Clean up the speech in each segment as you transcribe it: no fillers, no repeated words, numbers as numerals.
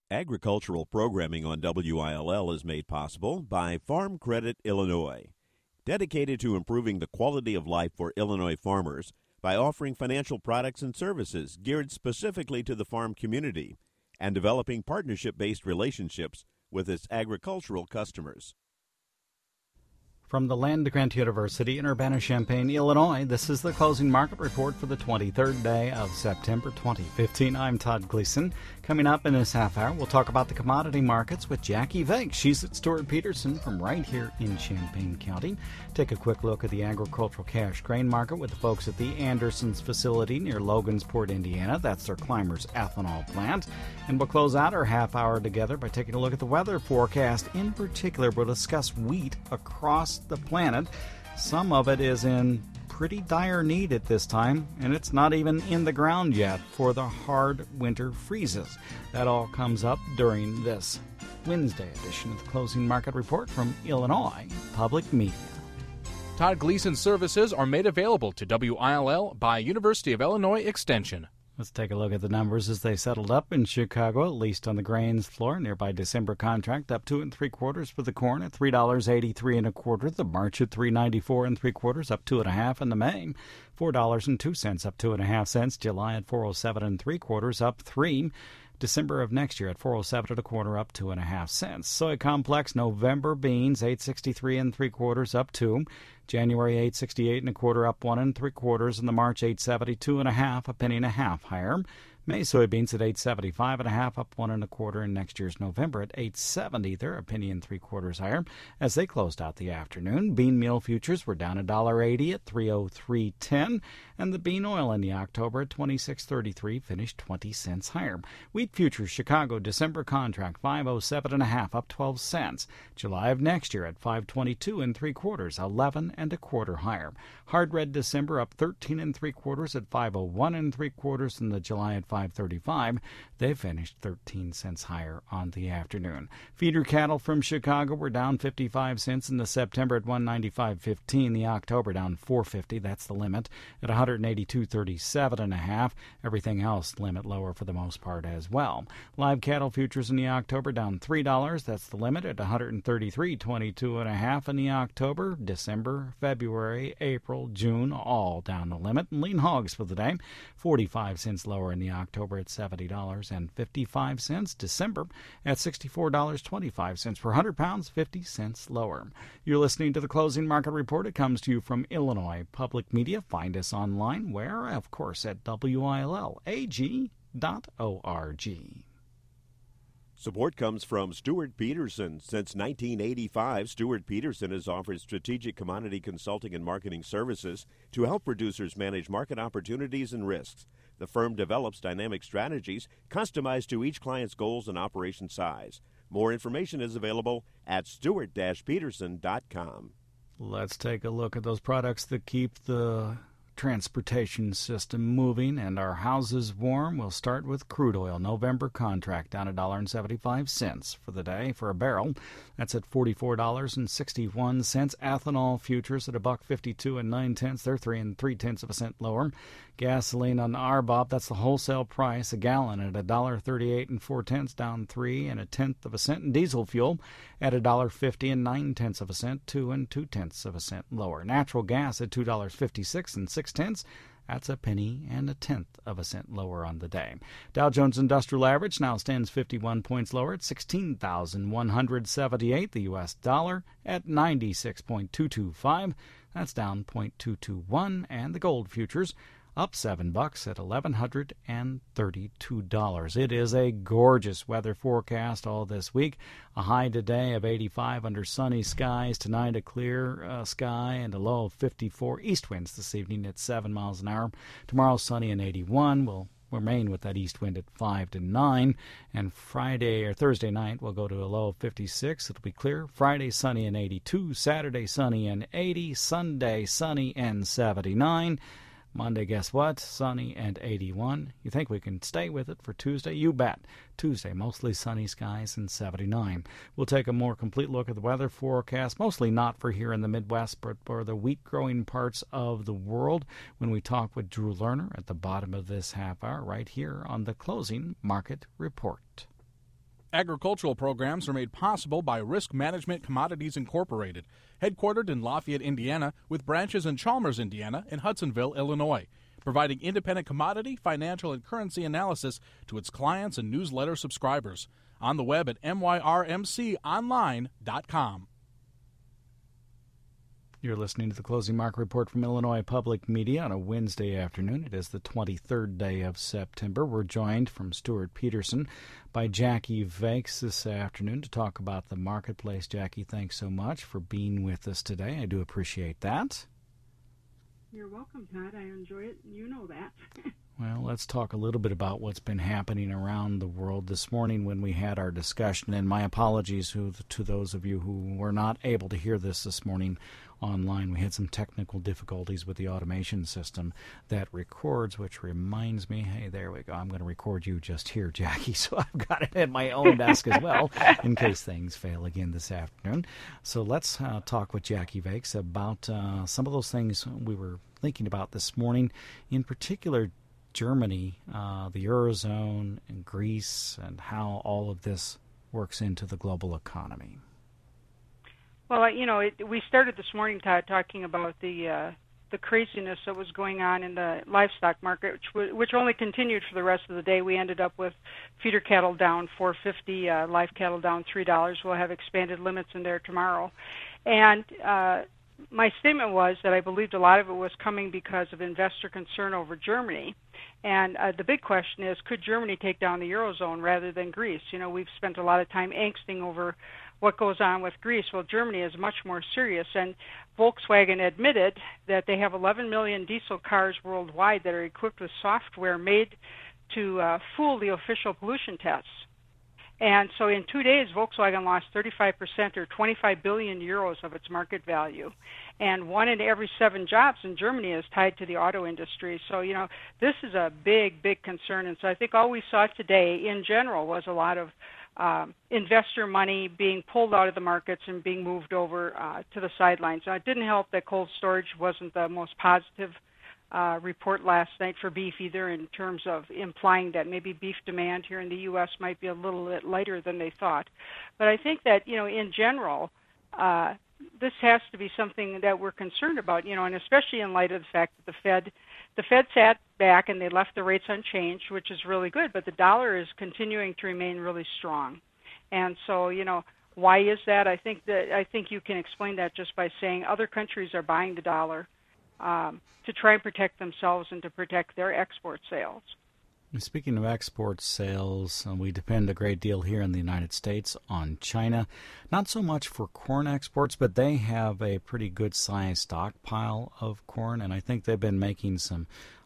Agricultural programming on WILL is made possible by Farm Credit Illinois, dedicated to improving the quality of life for Illinois farmers by offering financial products and services geared specifically to the farm community and developing partnership-based relationships with its agricultural customers. From the Land-Grant University in Urbana-Champaign, Illinois, this is the closing market report for the 23rd day of September 2015. I'm Todd Gleason. Coming up in this half hour, we'll talk about the commodity markets with Jackie Vake. She's at Stuart Peterson from right here in Champaign County. Take a quick look at the agricultural cash grain market with the folks at the Andersons facility near Logansport, Indiana. That's their Clymers ethanol plant. And we'll close out our half hour together by taking a look at the weather forecast. In particular, we'll discuss wheat across the planet. Some of it is in pretty dire need at this time, and it's not even in the ground yet for the hard winter freezes. That all comes up during this Wednesday edition of the Closing Market Report from Illinois Public Media. Todd Gleason services are made available to WILL by University of Illinois Extension. Let's take a look at the numbers as they settled up in Chicago, at least on the grains floor. Nearby December contract up 2 3/4 for the corn at $3.83 1/4. The March at $3.94 3/4, up 2 1/2, and the May $4.02, up 2 1/2 cents. July at $4.07 3/4, up 3. December of next year at $4.07 1/4, up 2 1/2 cents. Soy complex November beans $8.63 3/4, up 2. January $8.68 1/4, up 1 3/4, and the March $8.72 1/2, a penny and a half higher. May soybeans at $8.75 1/2, up 1 1/4, and next year's November at $8.70, they're a penny and 3/4 higher as they closed out the afternoon. Bean meal futures were down $1.80 at $3.0310, and the bean oil in the October at $26.33 finished 20 cents higher. Wheat futures Chicago December contract $5.07 1/2, up 12 cents. July of next year at $5.22 3/4, 11 1/4 higher. Hard red December up 13 3/4 at $5.01 3/4, and the July at $5.35. They finished 13 cents higher on the afternoon. Feeder cattle from Chicago were down 55 cents in the September at $195.15. The October down $4.50. That's the limit at $182.37 1/2. Everything else limit lower for the most part as well. Live cattle futures in the October down $3. That's the limit at $133.22 1/2 in the October. December, February, April, June, all down the limit. And lean hogs for the day, 45 cents lower in the October at $70.55. December at $64.25 per 100 pounds, 50 cents lower. You're listening to the Closing Market Report. It comes to you from Illinois Public Media. Find us online, where, of course, at WILLAG.org. Support comes from Stuart Peterson. Since 1985, Stuart Peterson has offered strategic commodity consulting and marketing services to help producers manage market opportunities and risks. The firm develops dynamic strategies customized to each client's goals and operation size. More information is available at stuart-peterson.com. Let's take a look at those products that keep the transportation system moving and our houses warm. We'll start with crude oil. November contract down $1.75 for the day for a barrel. That's at $44.61. Ethanol futures at $1.52 9/10. They're 3 3/10 cents lower. Gasoline on the RBOB, that's the wholesale price, a gallon at $1.38 4/10, down 3 1/10 cent. And diesel fuel at $1.50 9/10 cent, 2 2/10 cent lower. Natural gas at $2.56 6/10. That's a penny and 1/10 cent lower on the day. Dow Jones Industrial Average now stands 51 points lower at 16,178. The U.S. dollar at 96.225. That's down 0.221. And the gold futures up $7 at $1,132. It is a gorgeous weather forecast all this week. A high today of 85 under sunny skies. Tonight a clear sky and a low of 54. East winds this evening at 7 miles an hour. Tomorrow sunny and 81. We'll remain with that east wind at 5 to 9. And Friday or Thursday night we'll go to a low of 56. It'll be clear. Friday sunny and 82. Saturday sunny and 80. Sunday sunny and 79. Monday, guess what? Sunny and 81. You think we can stay with it for Tuesday? You bet. Tuesday, mostly sunny skies and 79. We'll take a more complete look at the weather forecast, mostly not for here in the Midwest, but for the wheat-growing parts of the world when we talk with Drew Lerner at the bottom of this half hour right here on the Closing Market Report. Agricultural programs are made possible by Risk Management Commodities Incorporated, headquartered in Lafayette, Indiana, with branches in Chalmers, Indiana, and Hudsonville, Illinois, providing independent commodity, financial, and currency analysis to its clients and newsletter subscribers. On the web at myrmconline.com. You're listening to the Closing Market Report from Illinois Public Media on a Wednesday afternoon. It is the 23rd day of September. We're joined from Stuart Peterson by Jackie Vakes this afternoon to talk about the marketplace. Jackie, thanks so much for being with us today. I do appreciate that. You're welcome, Todd. I enjoy it. You know that. Well, let's talk a little bit about what's been happening around the world this morning when we had our discussion. And my apologies to those of you who were not able to hear this morning online. We had some technical difficulties with the automation system that records, which reminds me, hey, there we go. I'm going to record you just here, Jackie. So I've got it at my own desk as well in case things fail again this afternoon. So let's talk with Jackie Vakes about some of those things we were thinking about this morning, in particular Germany, the Eurozone, and Greece, and how all of this works into the global economy. Well, we started this morning, Todd, talking about the craziness that was going on in the livestock market, which only continued for the rest of the day. We ended up with feeder cattle down $4.50, live cattle down $3. We'll have expanded limits in there tomorrow. And my statement was that I believed a lot of it was coming because of investor concern over Germany. And the big question is, could Germany take down the Eurozone rather than Greece? We've spent a lot of time angsting over what goes on with Greece. Well, Germany is much more serious. And Volkswagen admitted that they have 11 million diesel cars worldwide that are equipped with software made to fool the official pollution tests. And so in 2 days, Volkswagen lost 35% or 25 billion euros of its market value. And 1 in every 7 jobs in Germany is tied to the auto industry. So, this is a big, big concern. And so I think all we saw today in general was a lot of investor money being pulled out of the markets and being moved over to the sidelines. Now, it didn't help that cold storage wasn't the most positive report last night for beef either, in terms of implying that maybe beef demand here in the U.S. might be a little bit lighter than they thought. But I think that, in general, this has to be something that we're concerned about, and especially in light of the fact that the Fed sat back and they left the rates unchanged, which is really good, but the dollar is continuing to remain really strong. And so, why is that? I think you can explain that just by saying other countries are buying the dollar to try and protect themselves and to protect their export sales. Speaking of export sales, we depend a great deal here in the United States on China. Not so much for corn exports, but they have a pretty good-sized stockpile of corn, and I think they've been making some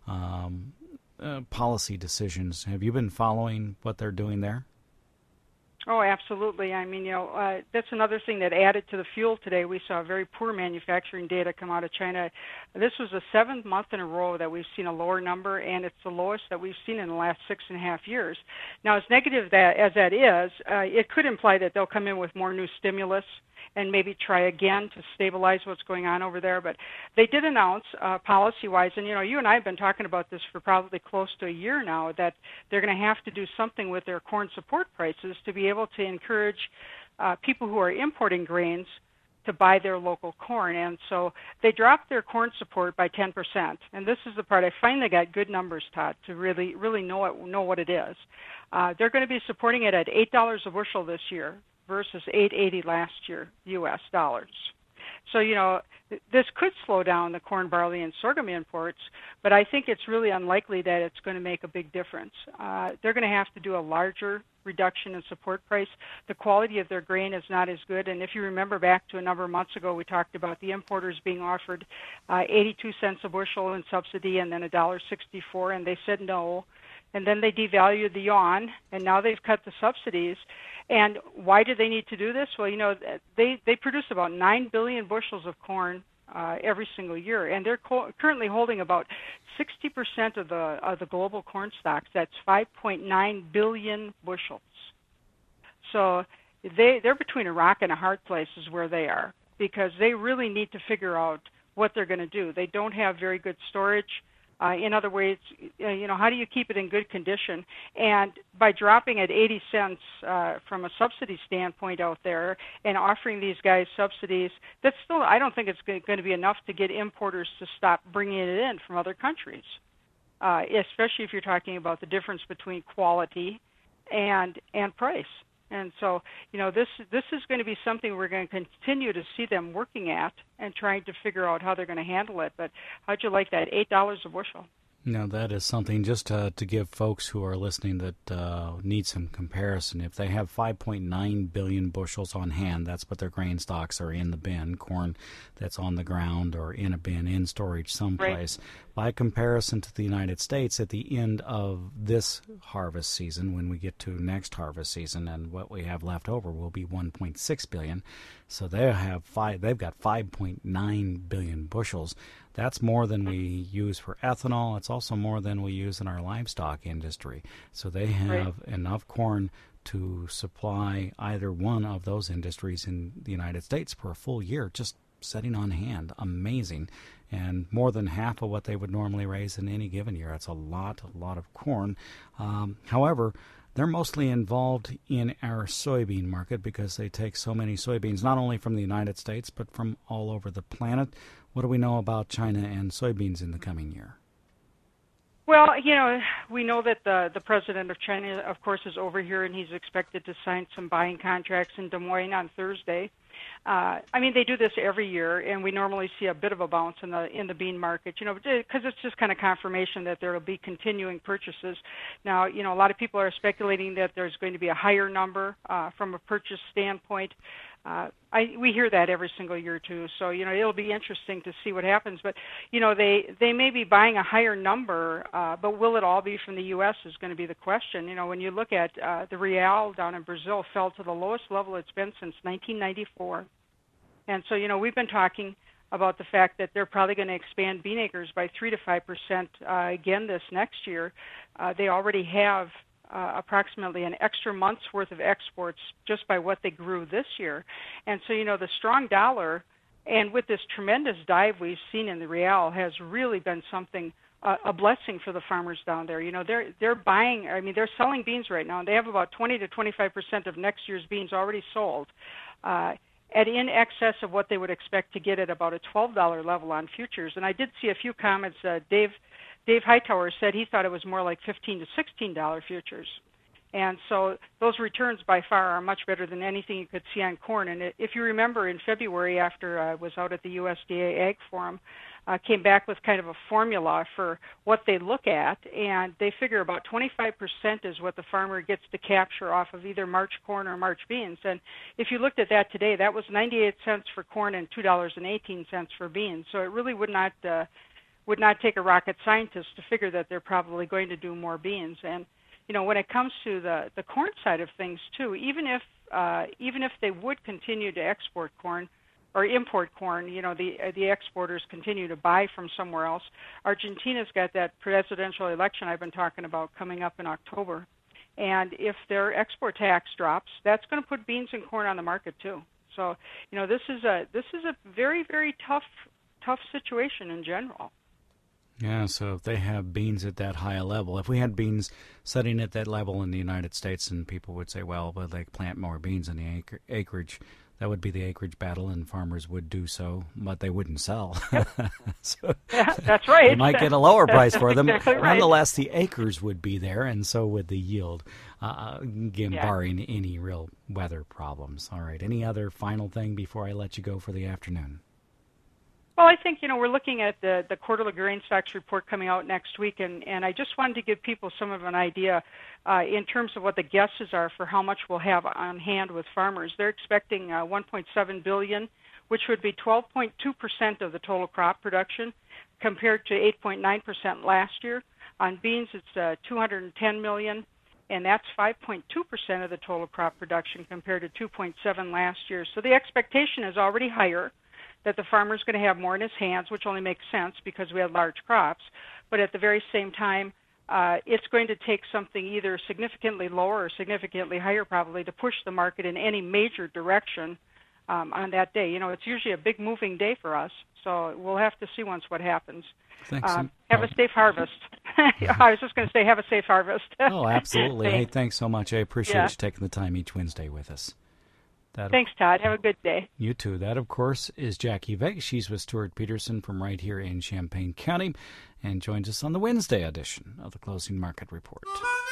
policy decisions. Have you been following what they're doing there? Oh, absolutely. I mean, that's another thing that added to the fuel today. We saw very poor manufacturing data come out of China. This was the 7th month in a row that we've seen a lower number, and it's the lowest that we've seen in the last 6.5 years. Now, as negative as that is, it could imply that they'll come in with more new stimulus and maybe try again to stabilize what's going on over there. But they did announce policy-wise, and you and I have been talking about this for probably close to a year now, that they're going to have to do something with their corn support prices to be able to encourage people who are importing grains to buy their local corn. And so they dropped their corn support by 10%. And this is the part I finally got good numbers, Todd, to really know what it is. They're going to be supporting it at $8 a bushel this year versus $8.80 last year, U.S. dollars. So, this could slow down the corn, barley, and sorghum imports, but I think it's really unlikely that it's going to make a big difference. They're going to have to do a larger reduction in support price. The quality of their grain is not as good, and if you remember back to a number of months ago, we talked about the importers being offered 82 cents a bushel in subsidy and then $1.64, and they said no. And then they devalued the yuan, and now they've cut the subsidies. And why do they need to do this? Well, they produce about 9 billion bushels of corn every single year, and they're currently holding about 60% of the global corn stocks. That's 5.9 billion bushels. So they're between a rock and a hard place is where they are, because they really need to figure out what they're going to do. They don't have very good storage. In other words, how do you keep it in good condition? And by dropping at 80 cents from a subsidy standpoint out there and offering these guys subsidies, that's still, I don't think it's going to be enough to get importers to stop bringing it in from other countries, especially if you're talking about the difference between quality and price. And so, this is going to be something we're going to continue to see them working at and trying to figure out how they're going to handle it. But how'd you like that? $8 a bushel. Now, that is something just to give folks who are listening that need some comparison. If they have 5.9 billion bushels on hand, that's what their grain stocks are in the bin, corn that's on the ground or in a bin in storage someplace. Right. By comparison to the United States, at the end of this harvest season, when we get to next harvest season, and what we have left over will be 1.6 billion. So they've got 5.9 billion bushels. That's more than we use for ethanol. It's also more than we use in our livestock industry. So they have enough corn to supply either one of those industries in the United States for a full year, just sitting on hand. Amazing. And more than half of what they would normally raise in any given year. That's a lot of corn. However, they're mostly involved in our soybean market because they take so many soybeans, not only from the United States, but from all over the planet. What do we know about China and soybeans in the coming year? Well, we know that the president of China, of course, is over here, and he's expected to sign some buying contracts in Des Moines on Thursday. They do this every year, and we normally see a bit of a bounce in the bean market, because it's just kind of confirmation that there will be continuing purchases. Now, a lot of people are speculating that there's going to be a higher number from a purchase standpoint. We hear that every single year too, so it'll be interesting to see what happens. But they may be buying a higher number, but will it all be from the U.S. is going to be the question. When you look at the real down in Brazil fell to the lowest level it's been since 1994, and so we've been talking about the fact that they're probably going to expand bean acres by 3 to 5% again this next year. They already have approximately an extra month's worth of exports just by what they grew this year. And so, the strong dollar, and with this tremendous dive we've seen in the real, has really been something, a blessing for the farmers down there. They're buying, they're selling beans right now, and they have about 20 to 25% of next year's beans already sold at in excess of what they would expect to get at about a $12 level on futures. And I did see a few comments. Dave Hightower said he thought it was more like $15 to $16 futures. And so those returns by far are much better than anything you could see on corn. And if you remember in February, after I was out at the USDA Ag Forum, came back with kind of a formula for what they look at, and they figure about 25% is what the farmer gets to capture off of either March corn or March beans. And if you looked at that today, that was 98 cents for corn and $2.18 for beans. So it really would not take a rocket scientist to figure that they're probably going to do more beans. And when it comes to the corn side of things too, even if they would continue to export corn or import corn, the exporters continue to buy from somewhere else. Argentina's got that presidential election I've been talking about coming up in October, and if their export tax drops, that's going to put beans and corn on the market too. So this is a very, very tough situation in general. Yeah, so if they have beans at that high a level, if we had beans setting at that level in the United States, and people would say, well, but they plant more beans in the acreage, that would be the acreage battle, and farmers would do so, but they wouldn't sell. So yeah, that's right. They might get a lower price for them. Exactly right. Nonetheless, the acres would be there, and so would the yield, barring any real weather problems. All right, any other final thing before I let you go for the afternoon? Well, I think, we're looking at the quarterly grain stocks report coming out next week, and I just wanted to give people some of an idea in terms of what the guesses are for how much we'll have on hand with farmers. They're expecting 1.7 billion, which would be 12.2% of the total crop production compared to 8.9% last year. On beans, it's 210 million, and that's 5.2% of the total crop production compared to 2.7% last year. So the expectation is already higher, that the farmer's going to have more in his hands, which only makes sense because we have large crops. But at the very same time, it's going to take something either significantly lower or significantly higher probably to push the market in any major direction on that day. It's usually a big moving day for us, so we'll have to see once what happens. Thanks. Have a safe harvest. I was just going to say, have a safe harvest. Oh, absolutely. Hey, thanks so much. I appreciate you taking the time each Wednesday with us. Thanks, Todd. Have a good day. You too. That, of course, is Jackie Vegas. She's with Stuart Peterson from right here in Champaign County and joins us on the Wednesday edition of the Closing Market Report.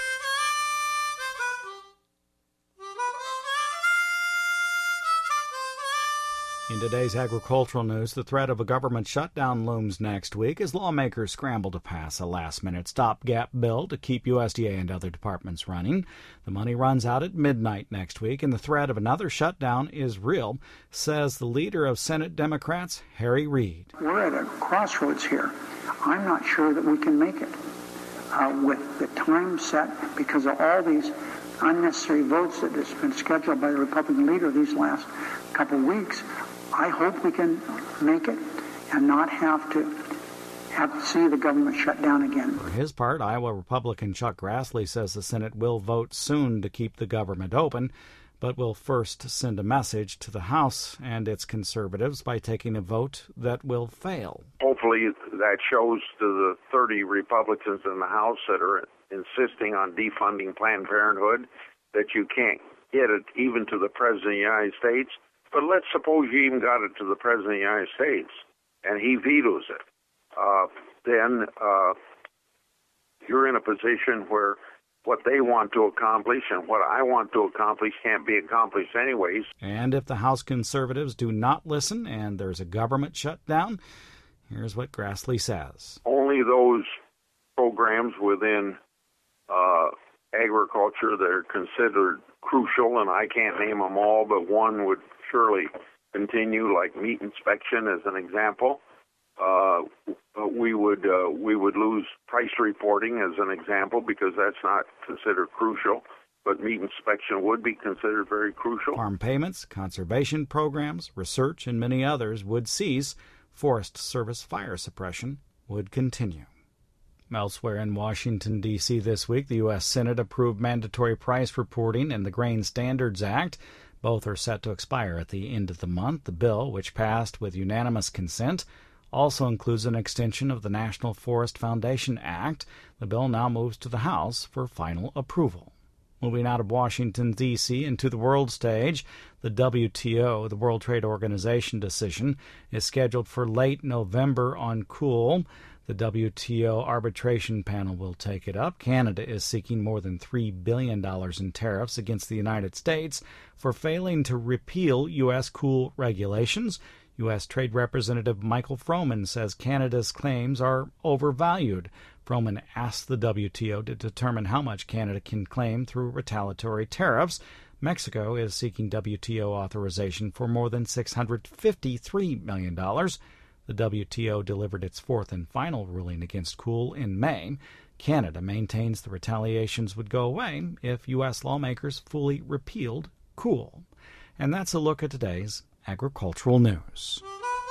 In today's agricultural news, the threat of a government shutdown looms next week as lawmakers scramble to pass a last-minute stopgap bill to keep USDA and other departments running. The money runs out at midnight next week, and the threat of another shutdown is real, says the leader of Senate Democrats, Harry Reid. We're at a crossroads here. I'm not sure that we can make it with the time set because of all these unnecessary votes that has been scheduled by the Republican leader these last couple of weeks. I hope we can make it and not have to see the government shut down again. For his part, Iowa Republican Chuck Grassley says the Senate will vote soon to keep the government open, but will first send a message to the House and its conservatives by taking a vote that will fail. Hopefully that shows to the 30 Republicans in the House that are insisting on defunding Planned Parenthood that you can't get it even to the President of the United States. But let's suppose you even got it to the President of the United States and he vetoes it. Then you're in a position where what they want to accomplish and what I want to accomplish can't be accomplished anyways. And if the House conservatives do not listen and there's a government shutdown, here's what Grassley says. Only those programs within agriculture that are considered crucial, and I can't name them all, but one would surely continue, like meat inspection as an example. We would lose price reporting as an example because that's not considered crucial, but meat inspection would be considered very crucial. Farm payments, conservation programs, research, and many others would cease. Forest Service fire suppression would continue. Elsewhere in Washington, D.C. this week, the U.S. Senate approved mandatory price reporting and the Grain Standards Act. Both are set to expire at the end of the month. The bill, which passed with unanimous consent, also includes an extension of the National Forest Foundation Act. The bill now moves to the House for final approval. Moving out of Washington, D.C. into the world stage, the WTO, the World Trade Organization decision, is scheduled for late November on coal. The WTO arbitration panel will take it up. Canada is seeking more than $3 billion in tariffs against the United States for failing to repeal U.S. coal regulations. U.S. Trade Representative Michael Froman says Canada's claims are overvalued. Froman asked the WTO to determine how much Canada can claim through retaliatory tariffs. Mexico is seeking WTO authorization for more than $653 million. The WTO delivered its fourth and final ruling against coal in May. Canada maintains the retaliations would go away if U.S. lawmakers fully repealed coal. And that's a look at today's agricultural news.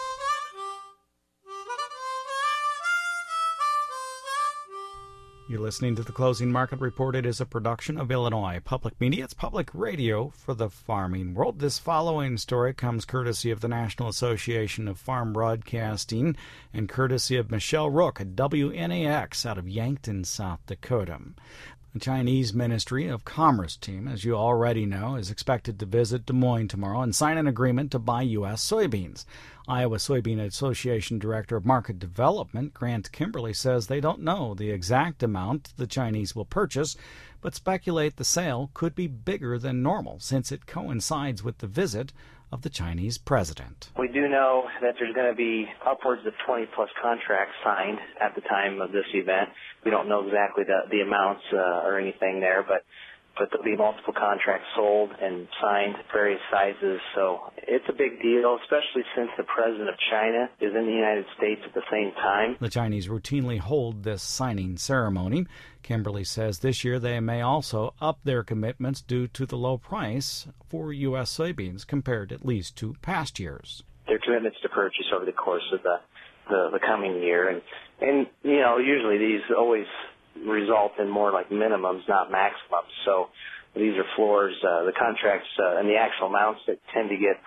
You're listening to the Closing Market Report. It is a production of Illinois Public Media. It's public radio for the farming world. This following story comes courtesy of the National Association of Farm Broadcasting and courtesy of Michelle Rook at WNAX out of Yankton, South Dakota. The Chinese Ministry of Commerce team, as you already know, is expected to visit Des Moines tomorrow and sign an agreement to buy U.S. soybeans. Iowa Soybean Association Director of Market Development, Grant Kimberly, says they don't know the exact amount the Chinese will purchase, but speculate the sale could be bigger than normal since it coincides with the visit of the Chinese president. We do know that there's going to be upwards of 20-plus contracts signed at the time of this event. We don't know exactly the amounts or anything there, but there'll be multiple contracts sold and signed, various sizes. So it's a big deal, especially since the president of China is in the United States at the same time. The Chinese routinely hold this signing ceremony. Kimberly says this year they may also up their commitments due to the low price for U.S. soybeans compared at least to past years. Their commitments to purchase over the course of the coming year. And you know, usually these always result in more like minimums, not maximums. So these are floors. The contracts and the actual amounts that tend to get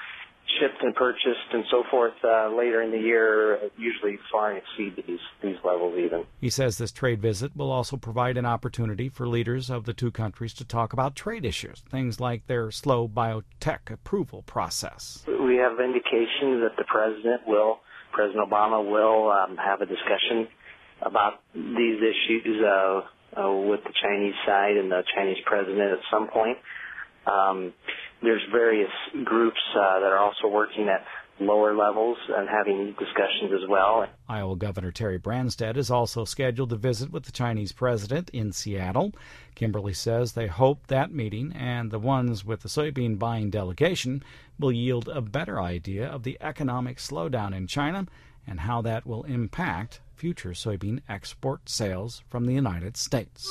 shipped and purchased and so forth later in the year usually far exceed these levels even. He says this trade visit will also provide an opportunity for leaders of the two countries to talk about trade issues, things like their slow biotech approval process. We have indications that President Obama will have a discussion about these issues with the Chinese side and the Chinese president at some point. There's various groups that are also working at lower levels and having discussions as well. Iowa Governor Terry Branstad is also scheduled to visit with the Chinese president in Seattle. Kimberly says they hope that meeting and the ones with the soybean buying delegation will yield a better idea of the economic slowdown in China and how that will impact future soybean export sales from the United States.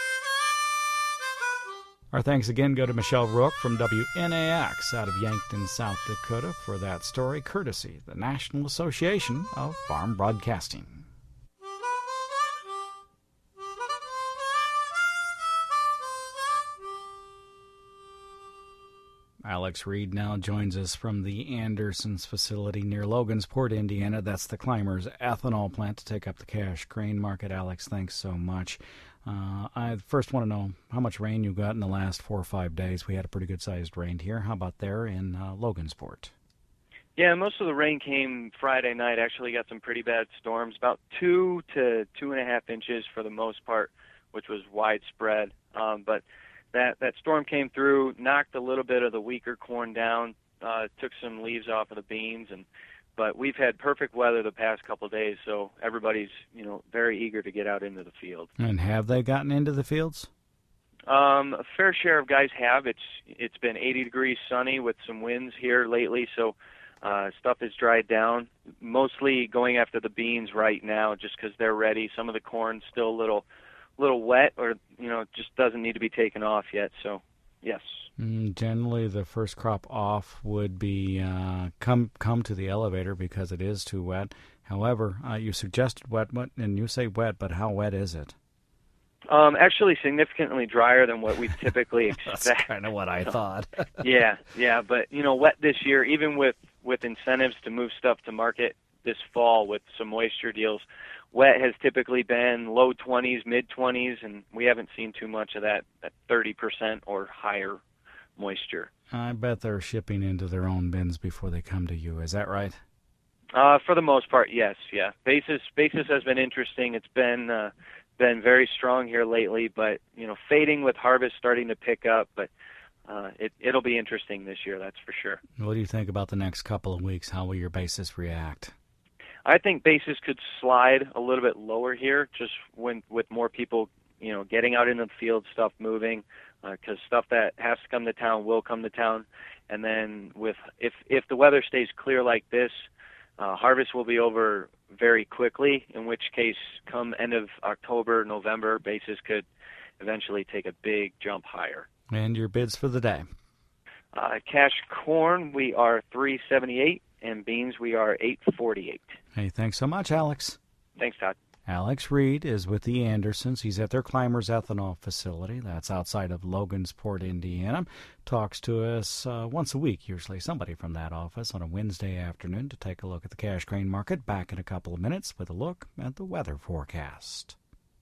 Our thanks again go to Michelle Rook from WNAX out of Yankton, South Dakota for that story, courtesy the National Association of Farm Broadcasting. Alex Reed now joins us from the Andersons facility near Logansport, Indiana. That's the Climbers ethanol plant to take up the cash grain market. Alex, thanks so much. I first want to know how much rain you got in the last 4 or 5 days. We had a pretty good-sized rain here. How about there in Logansport? Yeah, most of the rain came Friday night. Actually got some pretty bad storms, about 2 to 2.5 inches for the most part, which was widespread. But that storm came through, knocked a little bit of the weaker corn down, took some leaves off of the beans, but we've had perfect weather the past couple of days, so everybody's very eager to get out into the field. And have they gotten into the fields? A fair share of guys have. It's been 80 degrees sunny with some winds here lately, so stuff is dried down. Mostly going after the beans right now, just because they're ready. Some of the corn's still a little wet, or just doesn't need to be taken off yet. So, yes. Generally, the first crop off would be come to the elevator because it is too wet. However, you suggested wet, and you say wet, but how wet is it? Actually, significantly drier than what we typically expect. That's kind of what I thought. Yeah, but wet this year, even with incentives to move stuff to market this fall with some moisture deals. Wet has typically been low 20s, mid 20s, and we haven't seen too much of that 30% or higher moisture. I bet they're shipping into their own bins before they come to you. Is that right? For the most part, yes. Yeah. Basis has been interesting. It's been very strong here lately, but fading with harvest starting to pick up. But it'll be interesting this year, that's for sure. What do you think about the next couple of weeks? How will your basis react? I think basis could slide a little bit lower here, just with more people, getting out into the field, stuff moving, because stuff that has to come to town will come to town. And then if the weather stays clear like this, harvest will be over very quickly, in which case come end of October, November, basis could eventually take a big jump higher. And your bids for the day? Cash corn, we are $3.78, and beans, we are $8.48. Hey, thanks so much, Alex. Thanks, Todd. Alex Reed is with the Andersons. He's at their Climbers ethanol facility. That's outside of Logansport, Indiana. Talks to us once a week, usually somebody from that office on a Wednesday afternoon to take a look at the cash grain market. Back in a couple of minutes with a look at the weather forecast.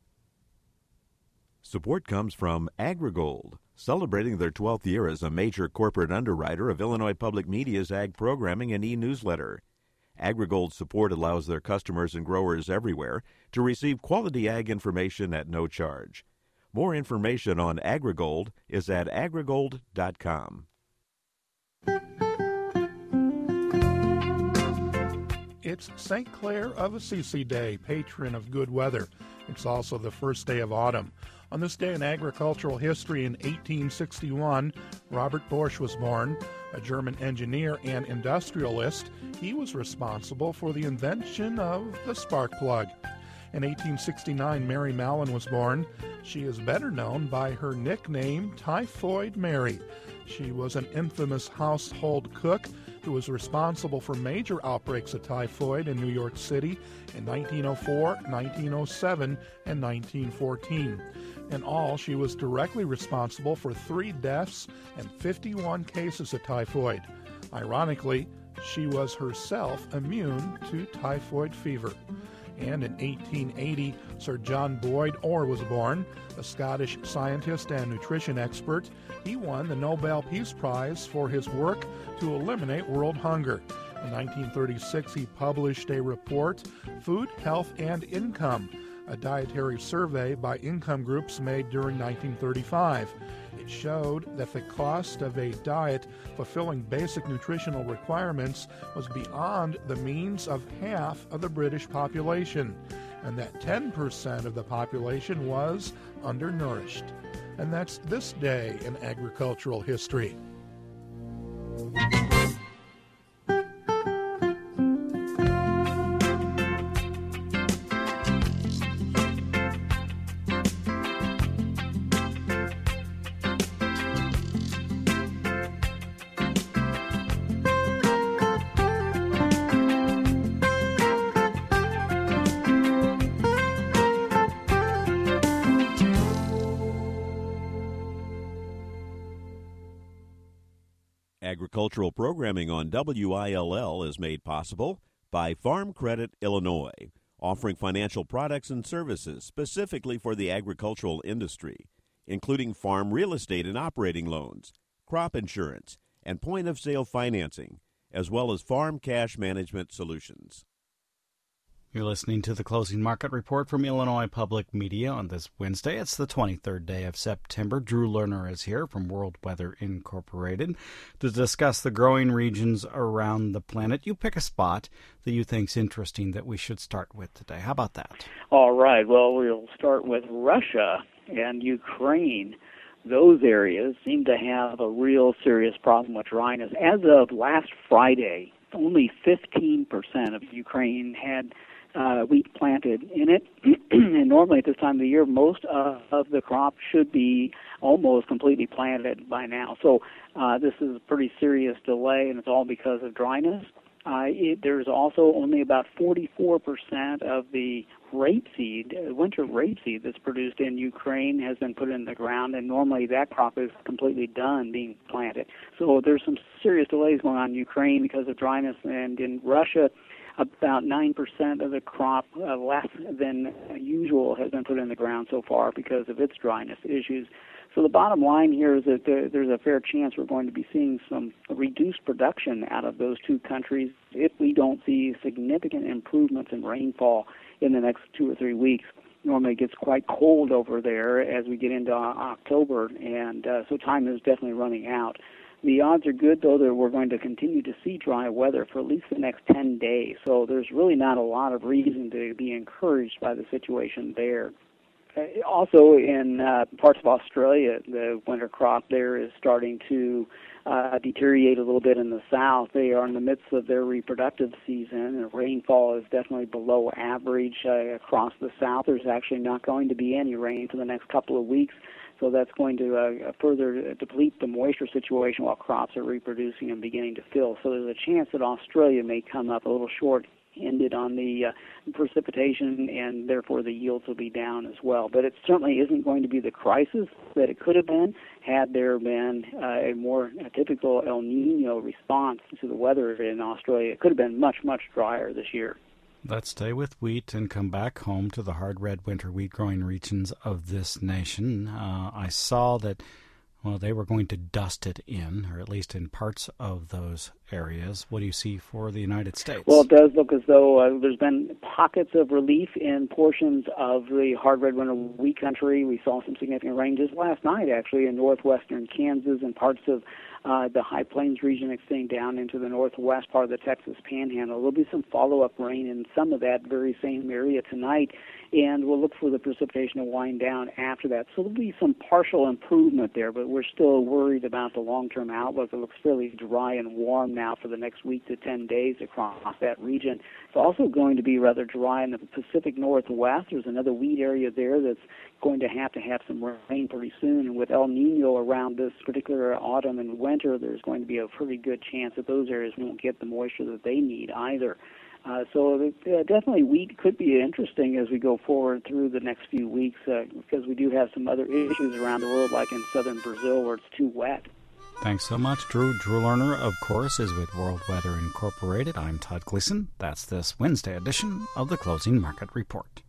Support comes from AgriGold, celebrating their 12th year as a major corporate underwriter of Illinois Public Media's ag programming and e-newsletter. AgriGold's support allows their customers and growers everywhere to receive quality ag information at no charge. More information on AgriGold is at agrigold.com. It's St. Clair of Assisi Day, patron of good weather. It's also the first day of autumn. On this day in agricultural history in 1861, Robert Bosch was born, a German engineer and industrialist. He was responsible for the invention of the spark plug. In 1869, Mary Mallon was born. She is better known by her nickname, Typhoid Mary. She was an infamous household cook who was responsible for major outbreaks of typhoid in New York City in 1904, 1907, and 1914. In all, she was directly responsible for 3 deaths and 51 cases of typhoid. Ironically, she was herself immune to typhoid fever. And in 1880, Sir John Boyd Orr was born, a Scottish scientist and nutrition expert. He won the Nobel Peace Prize for his work to eliminate world hunger. In 1936, he published a report, Food, Health, and Income, a dietary survey by income groups made during 1935. It showed that the cost of a diet fulfilling basic nutritional requirements was beyond the means of half of the British population, and that 10% of the population was undernourished. And that's this day in agricultural history. Agricultural programming on WILL is made possible by Farm Credit Illinois, offering financial products and services specifically for the agricultural industry, including farm real estate and operating loans, crop insurance, and point-of-sale financing, as well as farm cash management solutions. You're listening to the Closing Market Report from Illinois Public Media on this Wednesday. It's the 23rd day of September. Drew Lerner is here from World Weather Incorporated to discuss the growing regions around the planet. You pick a spot that you think's interesting that we should start with today. How about that? All right. Well, we'll start with Russia and Ukraine. Those areas seem to have a real serious problem with dryness. As of last Friday, only 15% of Ukraine had wheat planted in it, and normally at this time of the year, most of the crop should be almost completely planted by now. So this is a pretty serious delay, and it's all because of dryness. There's also only about 44% of the rapeseed, winter rapeseed that's produced in Ukraine has been put in the ground, and normally that crop is completely done being planted. So there's some serious delays going on in Ukraine because of dryness, and in Russia, about 9% of the crop, less than usual, has been put in the ground so far because of its dryness issues. So the bottom line here is that there's a fair chance we're going to be seeing some reduced production out of those two countries if we don't see significant improvements in rainfall in the next 2 or 3 weeks. Normally it gets quite cold over there as we get into October, and so time is definitely running out. The odds are good, though, that we're going to continue to see dry weather for at least the next 10 days. So there's really not a lot of reason to be encouraged by the situation there. Also, in parts of Australia, the winter crop there is starting to deteriorate a little bit in the south. They are in the midst of their reproductive season, and rainfall is definitely below average across the south. There's actually not going to be any rain for the next couple of weeks. So that's going to further deplete the moisture situation while crops are reproducing and beginning to fill. So there's a chance that Australia may come up a little short-ended on the precipitation, and therefore the yields will be down as well. But it certainly isn't going to be the crisis that it could have been had there been a more typical El Nino response to the weather in Australia. It could have been much, much drier this year. Let's stay with wheat and come back home to the hard red winter wheat growing regions of this nation. I saw that, well, they were going to dust it in, or at least in parts of those areas. What do you see for the United States? Well, it does look as though there's been pockets of relief in portions of the hard red winter wheat country. We saw some significant rain just last night, actually, in northwestern Kansas and parts of the High Plains region extending down into the northwest part of the Texas Panhandle. There'll be some follow-up rain in some of that very same area tonight, and we'll look for the precipitation to wind down after that. So there'll be some partial improvement there, but we're still worried about the long-term outlook. It looks fairly dry and warm now for the next week to 10 days across that region. It's also going to be rather dry in the Pacific Northwest. There's another wheat area there that's going to have some rain pretty soon. And with El Nino around this particular autumn and winter, there's going to be a pretty good chance that those areas won't get the moisture that they need either. So definitely wheat could be interesting as we go forward through the next few weeks because we do have some other issues around the world, like in southern Brazil where it's too wet. Thanks so much, Drew. Drew Lerner, of course, is with World Weather Incorporated. I'm Todd Gleason. That's this Wednesday edition of the Closing Market Report.